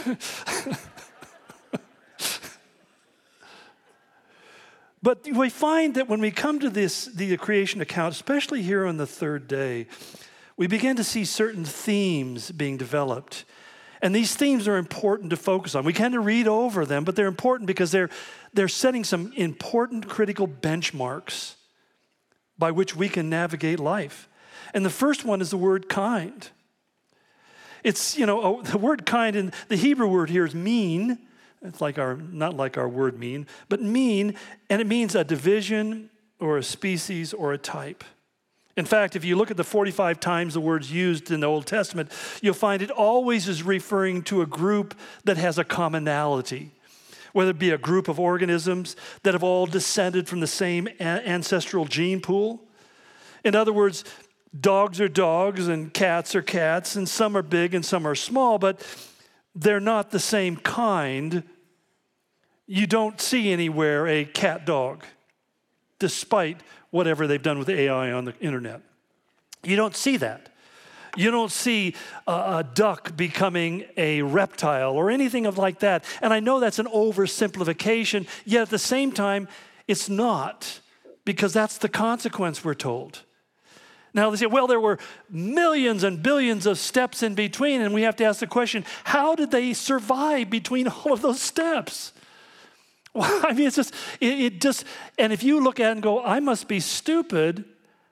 But we find that when we come to this, the creation account, especially here on the third day, we begin to see certain themes being developed. And these themes are important to focus on. We kind of read over them, but they're important because they're, they're setting some important critical benchmarks by which we can navigate life. And the first one is the word kind. It's, you know, the word kind, and the Hebrew word here is mean. It's like our, not like our word mean, but mean, and it means a division or a species or a type. In fact, if you look at the forty-five times the word's used in the Old Testament, you'll find it always is referring to a group that has a commonality, whether it be a group of organisms that have all descended from the same a- ancestral gene pool. In other words, dogs are dogs and cats are cats, and some are big and some are small, but they're not the same kind. You don't see anywhere a cat dog, despite whatever they've done with A I on the internet. You don't see that. You don't see a, a duck becoming a reptile or anything of like that. And I know that's an oversimplification, yet at the same time, it's not, because that's the consequence, we're told. Now they say, well, there were millions and billions of steps in between, and we have to ask the question, how did they survive between all of those steps? Well, I mean, it's just, it, it just, and if you look at it and go, I must be stupid,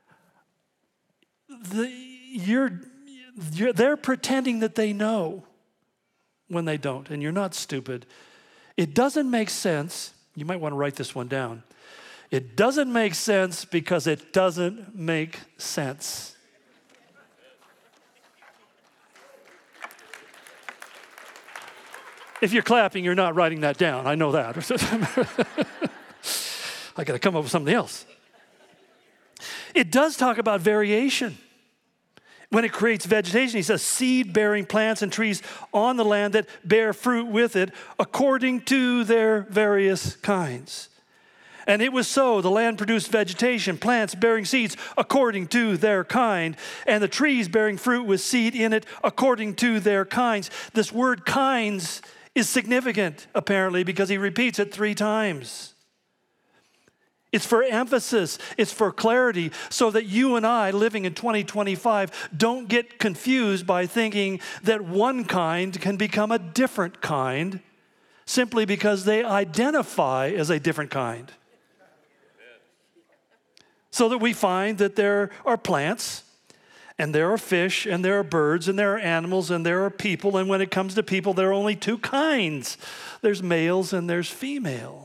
the, you're, you're, they're pretending that they know when they don't, and you're not stupid. It doesn't make sense. You might want to write this one down. It doesn't make sense because it doesn't make sense. If you're clapping, you're not writing that down. I know that. I got to come up with something else. It does talk about variation. When it creates vegetation, he says seed-bearing plants and trees on the land that bear fruit with it according to their various kinds. And it was so. The land produced vegetation, plants bearing seeds according to their kind, and the trees bearing fruit with seed in it according to their kinds. This word kinds is significant, apparently, because he repeats it three times. It's for emphasis. It's for clarity, so that you and I, living in twenty twenty-five, don't get confused by thinking that one kind can become a different kind simply because they identify as a different kind. So that we find that there are plants, and there are fish, and there are birds, and there are animals, and there are people. And when it comes to people, there are only two kinds. There's males and there's female.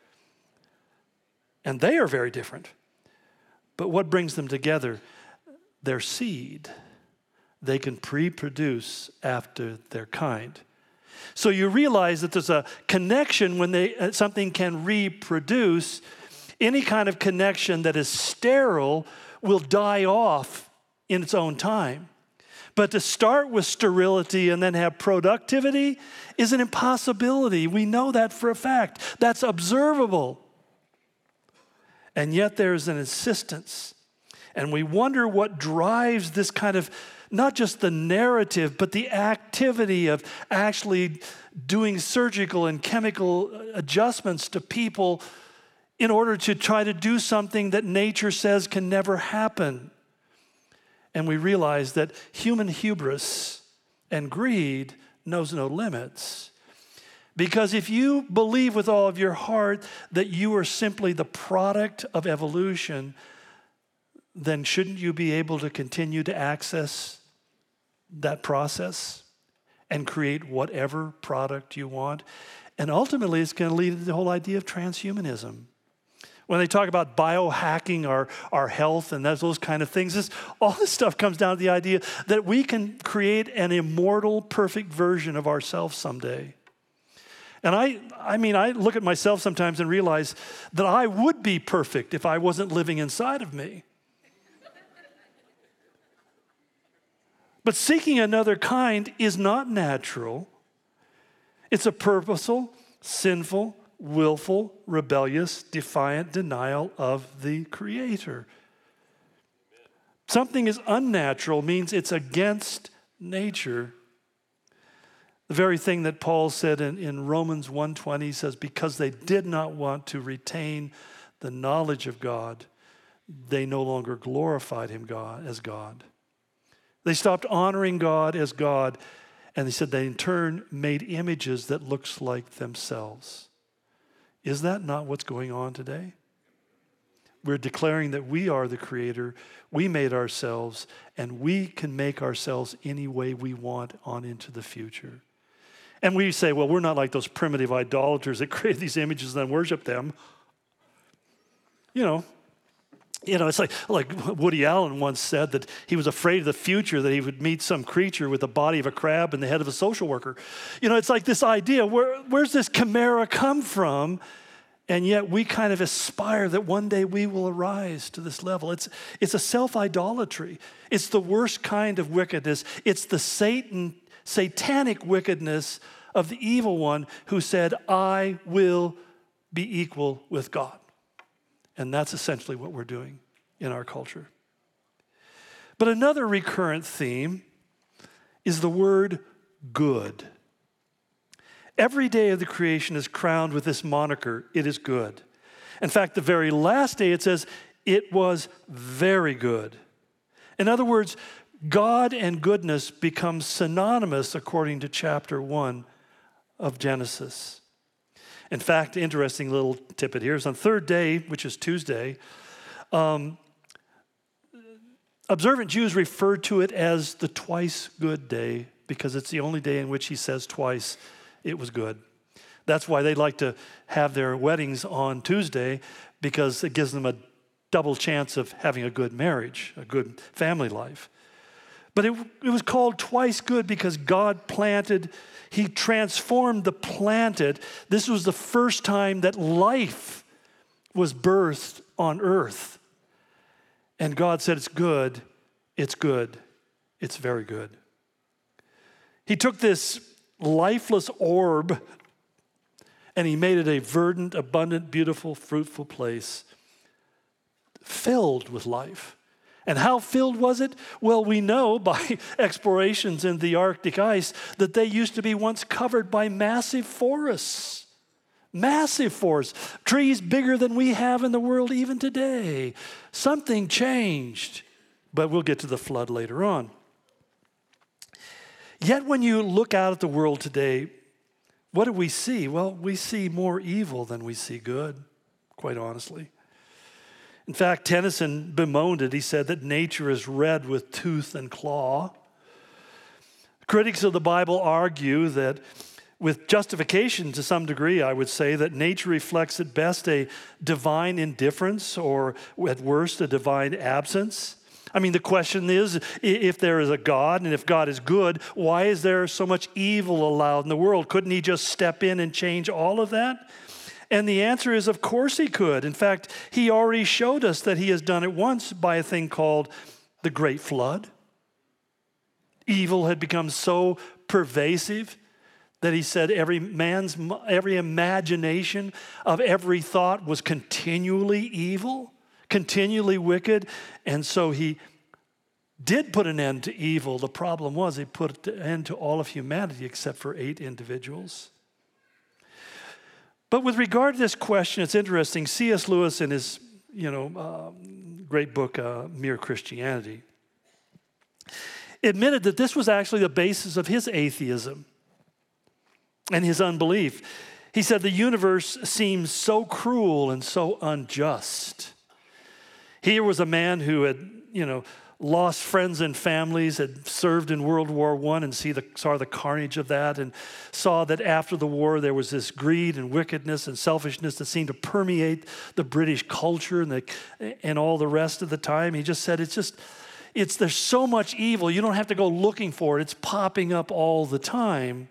And they are very different. But what brings them together? Their seed. They can pre-produce after their kind. So you realize that there's a connection when they, something can reproduce. Any kind of connection that is sterile will die off in its own time. But to start with sterility and then have productivity is an impossibility. We know that for a fact. That's observable. And yet there's an insistence. And we wonder what drives this kind of, not just the narrative, but the activity of actually doing surgical and chemical adjustments to people in order to try to do something that nature says can never happen. And we realize that human hubris and greed knows no limits. Because if you believe with all of your heart that you are simply the product of evolution, then shouldn't you be able to continue to access that process and create whatever product you want? And ultimately, it's going to lead to the whole idea of transhumanism. When they talk about biohacking our, our health and those, those kind of things, this, all this stuff comes down to the idea that we can create an immortal, perfect version of ourselves someday. And I, I mean, I look at myself sometimes and realize that I would be perfect if I wasn't living inside of me. But seeking another kind is not natural. It's a purposeful, sinful, willful, rebellious, defiant denial of the Creator. Something is unnatural means it's against nature. The very thing that Paul said in, in Romans one twenty says, because they did not want to retain the knowledge of God, they no longer glorified him God as God. They stopped honoring God as God, and they said they in turn made images that looks like themselves. Is that not what's going on today? We're declaring that we are the Creator, we made ourselves, and we can make ourselves any way we want on into the future. And we say, well, we're not like those primitive idolaters that create these images and then worship them. You know, you know, it's like, like Woody Allen once said that he was afraid of the future, that he would meet some creature with the body of a crab and the head of a social worker. You know, it's like this idea, where, where's this chimera come from? And yet we kind of aspire that one day we will arise to this level. It's, it's a self-idolatry. It's the worst kind of wickedness. It's the Satan, satanic wickedness of the evil one who said, I will be equal with God. And that's essentially what we're doing in our culture. But another recurrent theme is the word good. Every day of the creation is crowned with this moniker, it is good. In fact, the very last day it says, it was very good. In other words, God and goodness become synonymous according to chapter one of Genesis. In fact, interesting little tidbit here is on third day, which is Tuesday, um, observant Jews refer to it as the twice good day because it's the only day in which he says twice it was good. That's why they like to have their weddings on Tuesday, because it gives them a double chance of having a good marriage, a good family life. But it, it was called twice good because God planted, he transformed the planted. This was the first time that life was birthed on earth. And God said, it's good, it's good, it's very good. He took this lifeless orb and he made it a verdant, abundant, beautiful, fruitful place filled with life. And how filled was it? Well, we know by explorations in the Arctic ice that they used to be once covered by massive forests. Massive forests. Trees bigger than we have in the world even today. Something changed, but we'll get to the flood later on. Yet when you look out at the world today, what do we see? Well, we see more evil than we see good, quite honestly. In fact, Tennyson bemoaned it. He said that nature is red with tooth and claw. Critics of the Bible argue that, with justification to some degree, I would say, that nature reflects at best a divine indifference or at worst a divine absence. I mean, the question is, if there is a God and if God is good, why is there so much evil allowed in the world? Couldn't he just step in and change all of that? And the answer is, of course he could. In fact, he already showed us that he has done it once by a thing called the Great Flood. Evil had become so pervasive that he said every man's, every imagination of every thought was continually evil, continually wicked. And so he did put an end to evil. The problem was he put an end to all of humanity except for eight individuals. But with regard to this question, it's interesting. C S Lewis in his, you know, uh, great book, uh, Mere Christianity, admitted that this was actually the basis of his atheism and his unbelief. He said the universe seems so cruel and so unjust. Here was a man who had, you know, lost friends and families, had served in World War One and see the, saw the carnage of that, and saw that after the war there was this greed and wickedness and selfishness that seemed to permeate the British culture and, the, and all the rest of the time. He just said, it's just, it's there's so much evil, you don't have to go looking for it. It's popping up all the time.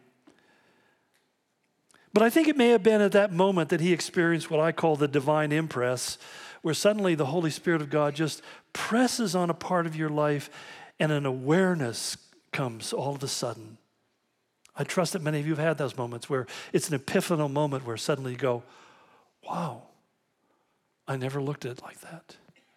But I think it may have been at that moment that he experienced what I call the divine impress, where suddenly the Holy Spirit of God just presses on a part of your life and an awareness comes all of a sudden. I trust that many of you have had those moments where it's an epiphanal moment where suddenly you go, wow, I never looked at it like that.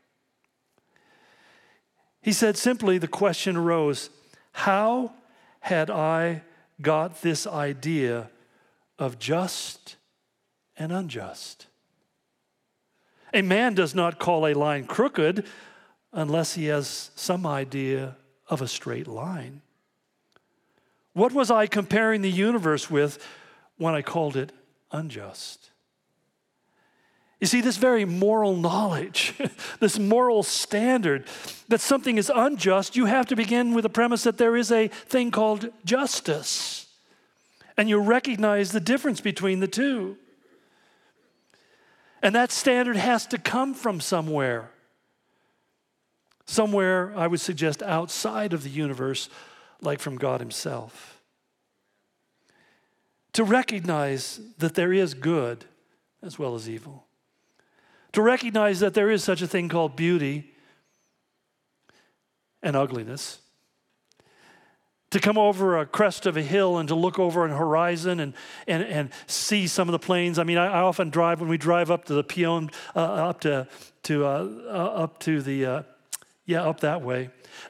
He said simply, the question arose, how had I got this idea of just and unjust? A man does not call a line crooked unless he has some idea of a straight line. What was I comparing the universe with when I called it unjust? You see, this very moral knowledge, this moral standard that something is unjust, you have to begin with the premise that there is a thing called justice. And you recognize the difference between the two. And that standard has to come from somewhere. Somewhere, I would suggest, outside of the universe, like from God himself. To recognize that there is good as well as evil. To recognize that there is such a thing called beauty and ugliness. To come over a crest of a hill and to look over an horizon and, and, and see some of the plains. I mean, I, I often drive, when we drive up to the Pion, uh, up to, to, uh, uh, up to the, uh, yeah, up that way.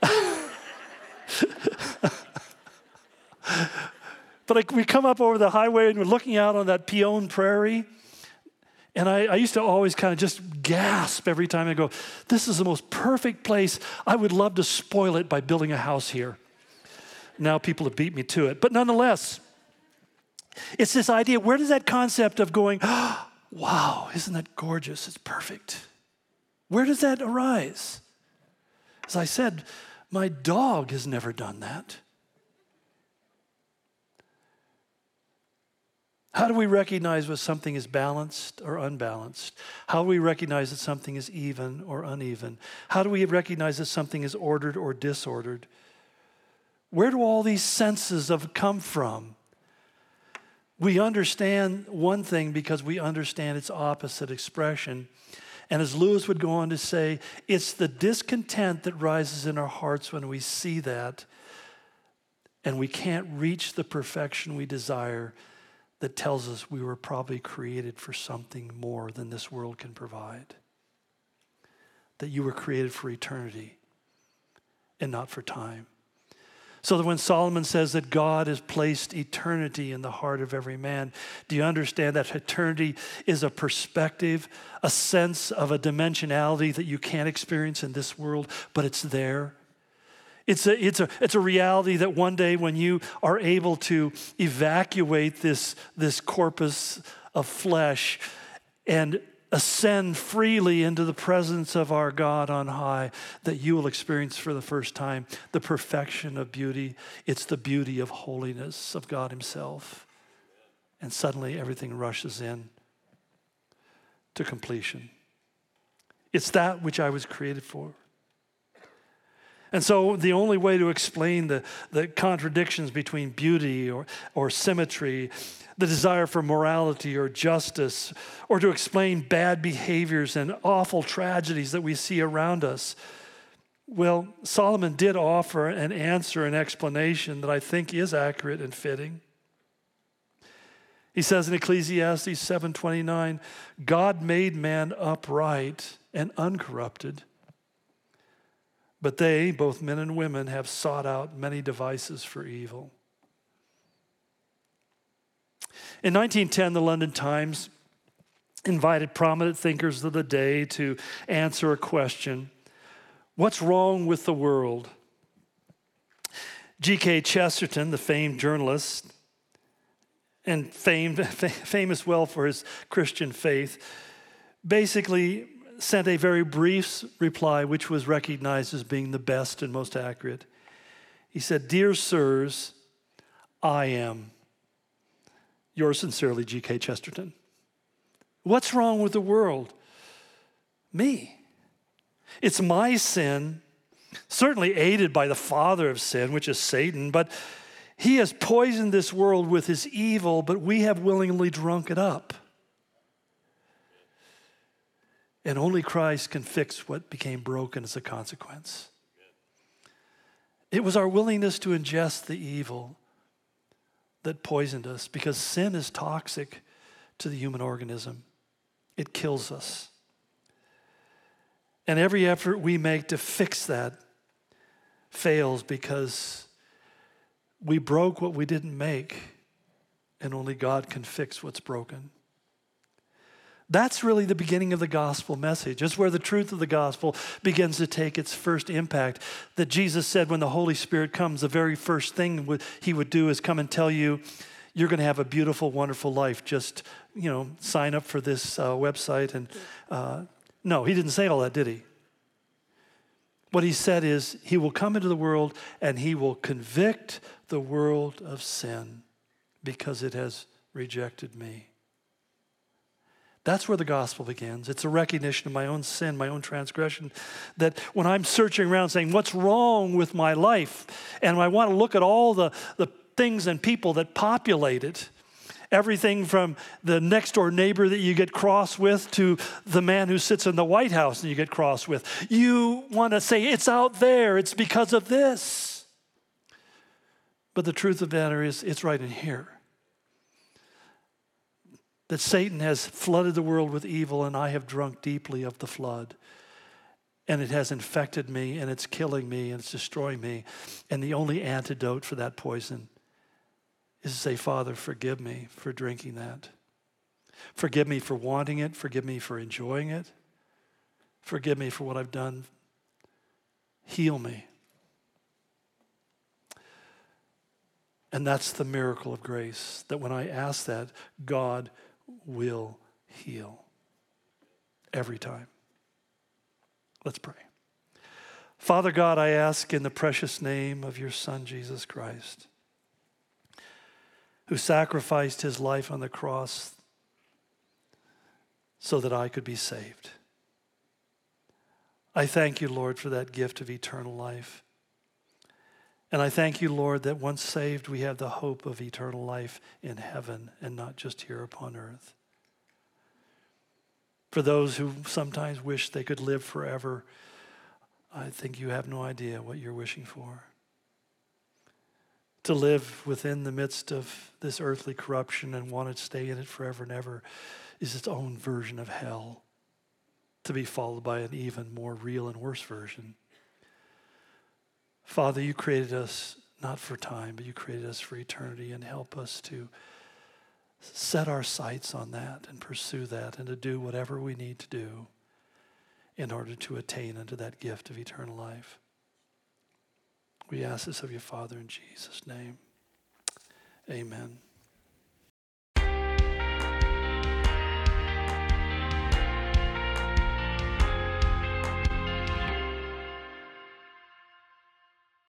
But like, we come up over the highway and we're looking out on that Pion prairie. And I, I used to always kind of just gasp every time I go, this is the most perfect place. I would love to spoil it by building a house here. Now people have beat me to it. But nonetheless, it's this idea, where does that concept of going, oh, wow, isn't that gorgeous? It's perfect. Where does that arise? As I said, my dog has never done that. How do we recognize whether something is balanced or unbalanced? How do we recognize that something is even or uneven? How do we recognize that something is ordered or disordered? Where do all these senses of come from? We understand one thing because we understand its opposite expression. And as Lewis would go on to say, it's the discontent that rises in our hearts when we see that, and we can't reach the perfection we desire, that tells us we were probably created for something more than this world can provide. That you were created for eternity and not for time. So that when Solomon says that God has placed eternity in the heart of every man, do you understand that eternity is a perspective, a sense of a dimensionality that you can't experience in this world, but it's there? It's a, it's a, it's a reality that one day when you are able to evacuate this, this corpus of flesh and ascend freely into the presence of our God on high, that you will experience for the first time the perfection of beauty. It's the beauty of holiness of God himself. And suddenly everything rushes in to completion. It's that which I was created for. And so the only way to explain the, the contradictions between beauty or, or symmetry, the desire for morality or justice, or to explain bad behaviors and awful tragedies that we see around us, well, Solomon did offer an answer, an explanation that I think is accurate and fitting. He says in Ecclesiastes seven twenty-nine, God made man upright and uncorrupted, but they, both men and women, have sought out many devices for evil. In nineteen ten, the London Times invited prominent thinkers of the day to answer a question: what's wrong with the world? G K Chesterton, the famed journalist, and famed, famous well for his Christian faith, basically sent a very brief reply, which was recognized as being the best and most accurate. He said, "Dear sirs, I am yours sincerely, G K Chesterton. What's wrong with the world? Me. It's my sin, certainly aided by the father of sin, which is Satan, but he has poisoned this world with his evil, but we have willingly drunk it up. And only Christ can fix what became broken as a consequence. It was our willingness to ingest the evil that poisoned us, because sin is toxic to the human organism. It kills us. And every effort we make to fix that fails because we broke what we didn't make, and only God can fix what's broken. That's really the beginning of the gospel message. It's where the truth of the gospel begins to take its first impact. That Jesus said when the Holy Spirit comes, the very first thing he would do is come and tell you, you're going to have a beautiful, wonderful life. Just, you know, sign up for this uh, website. And uh, no, he didn't say all that, did he? What he said is he will come into the world and he will convict the world of sin because it has rejected me. That's where the gospel begins. It's a recognition of my own sin, my own transgression, that when I'm searching around saying, what's wrong with my life? And I want to look at all the, the things and people that populate it, everything from the next door neighbor that you get cross with to the man who sits in the White House and you get cross with. You want to say, it's out there, it's because of this. But the truth of the matter is, it's right in here. That Satan has flooded the world with evil, and I have drunk deeply of the flood. And it has infected me, and it's killing me, and it's destroying me. And the only antidote for that poison is to say, Father, forgive me for drinking that. Forgive me for wanting it. Forgive me for enjoying it. Forgive me for what I've done. Heal me. And that's the miracle of grace, that when I ask that, God will heal every time. Let's pray. Father God, I ask in the precious name of your Son, Jesus Christ, who sacrificed his life on the cross so that I could be saved. I thank you, Lord, for that gift of eternal life. And I thank you, Lord, that once saved, we have the hope of eternal life in heaven and not just here upon earth. For those who sometimes wish they could live forever, I think you have no idea what you're wishing for. To live within the midst of this earthly corruption and want to stay in it forever and ever is its own version of hell, to be followed by an even more real and worse version. Father, you created us not for time, but you created us for eternity, and help us to set our sights on that and pursue that and to do whatever we need to do in order to attain unto that gift of eternal life. We ask this of you, Father, in Jesus' name. Amen.